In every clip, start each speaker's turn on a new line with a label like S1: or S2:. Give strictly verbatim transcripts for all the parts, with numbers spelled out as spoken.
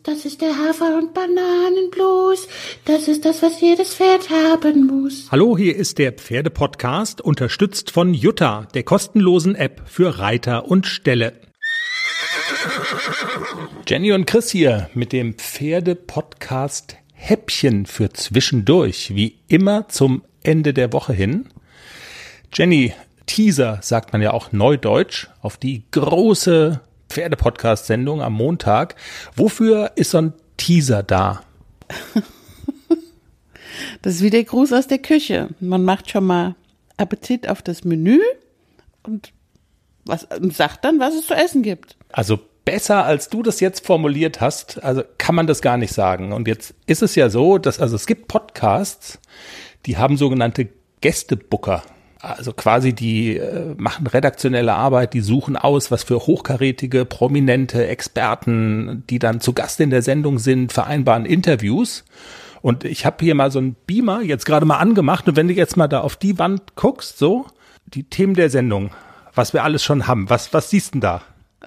S1: Das ist der Hafer- und Bananenblues. Das ist das, was jedes Pferd haben muss.
S2: Hallo, hier ist der Pferde-Podcast, unterstützt von Jutta, der kostenlosen App für Reiter und Ställe. Jenny und Chris hier mit dem Pferde-Podcast Häppchen für zwischendurch, wie immer zum Ende der Woche hin. Jenny, Teaser sagt man ja auch neudeutsch auf die große Pferde-Podcast-Sendung am Montag. Wofür ist so ein Teaser da?
S3: Das ist wie der Gruß aus der Küche. Man macht schon mal Appetit auf das Menü und, was, und sagt dann, was es zu essen gibt.
S2: Also besser als du das jetzt formuliert hast, also kann man das gar nicht sagen. Und jetzt ist es ja so, dass also es gibt Podcasts, die haben sogenannte Gästebooker. Also quasi die äh, machen redaktionelle Arbeit, die suchen aus, was für hochkarätige, prominente Experten, die dann zu Gast in der Sendung sind, vereinbaren Interviews. Und ich habe hier mal so einen Beamer jetzt gerade mal angemacht. Und wenn du jetzt mal da auf die Wand guckst, so, die Themen der Sendung, was wir alles schon haben, was, was siehst du denn da?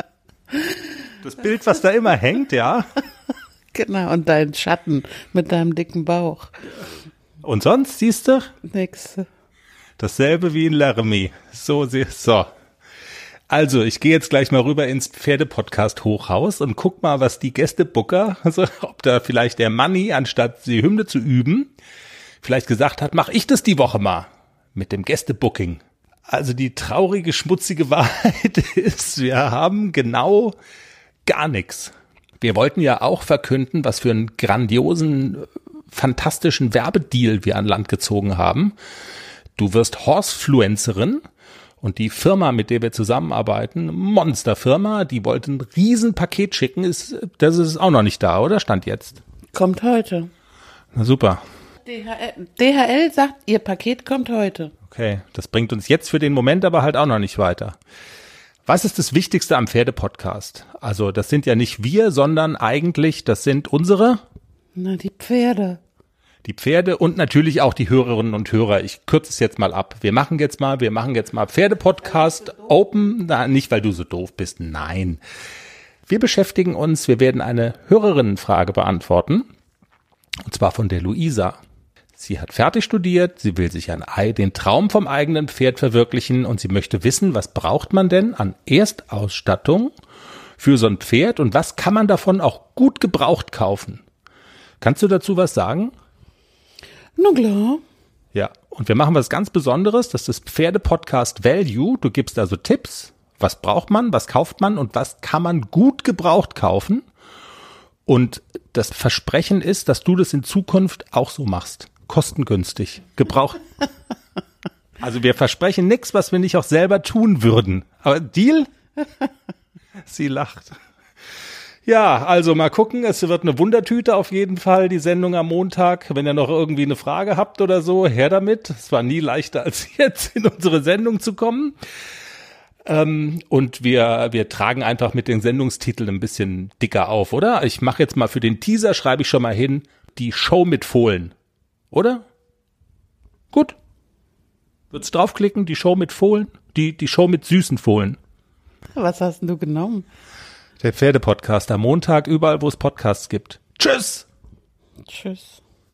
S2: Das Bild, was da immer hängt, ja.
S3: Genau, und deinen Schatten mit deinem dicken Bauch.
S2: Und sonst siehst du?
S3: Nix.
S2: Dasselbe wie in Laramie. So, so. Also, ich gehe jetzt gleich mal rüber ins Pferde-Podcast-Hochhaus und guck mal, was die Gästebooker, also ob da vielleicht der Manni, anstatt die Hymne zu üben, vielleicht gesagt hat, mach ich das die Woche mal mit dem Gästebooking. Also die traurige, schmutzige Wahrheit ist, wir haben genau gar nichts. Wir wollten ja auch verkünden, was für einen grandiosen, fantastischen Werbedeal wir an Land gezogen haben. Du wirst Horsefluencerin und die Firma, mit der wir zusammenarbeiten, Monsterfirma, die wollte ein Riesenpaket schicken, ist, das ist auch noch nicht da, oder? Stand jetzt.
S3: Kommt heute.
S2: Na super.
S3: D H L, D H L sagt, ihr Paket kommt heute.
S2: Okay, das bringt uns jetzt für den Moment aber halt auch noch nicht weiter. Was ist das Wichtigste am Pferde-Podcast? Also das sind ja nicht wir, sondern eigentlich, das sind unsere?
S3: Na, die Pferde.
S2: Die Pferde und natürlich auch die Hörerinnen und Hörer. Ich kürze es jetzt mal ab. Wir machen jetzt mal, wir machen jetzt mal Pferde-Podcast Open. Na, nicht, weil du so doof bist. Nein. Wir beschäftigen uns, wir werden eine Hörerinnenfrage beantworten. Und zwar von der Luisa. Sie hat fertig studiert, sie will sich ein Ei, den Traum vom eigenen Pferd verwirklichen und sie möchte wissen, was braucht man denn an Erstausstattung für so ein Pferd und was kann man davon auch gut gebraucht kaufen? Kannst du dazu was sagen?
S3: Na klar.
S2: Ja, und wir machen was ganz Besonderes, das ist das Pferde-Podcast Value. Du gibst also Tipps, was braucht man, was kauft man und was kann man gut gebraucht kaufen. Und das Versprechen ist, dass du das in Zukunft auch so machst. Kostengünstig, gebraucht. Also wir versprechen nichts, was wir nicht auch selber tun würden. Aber Deal? Sie lacht. Ja, also mal gucken, es wird eine Wundertüte auf jeden Fall, die Sendung am Montag. Wenn ihr noch irgendwie eine Frage habt oder so, her damit. Es war nie leichter als jetzt in unsere Sendung zu kommen. Ähm, und wir wir tragen einfach mit den Sendungstiteln ein bisschen dicker auf, oder? Ich mache jetzt mal für den Teaser, schreibe ich schon mal hin, die Show mit Fohlen. Oder? Gut. Würdest draufklicken, die Show mit Fohlen? Die, die Show mit süßen Fohlen.
S3: Was hast denn du genommen?
S2: Der Pferde-Podcast am Montag, überall, wo es Podcasts gibt. Tschüss!
S3: Tschüss.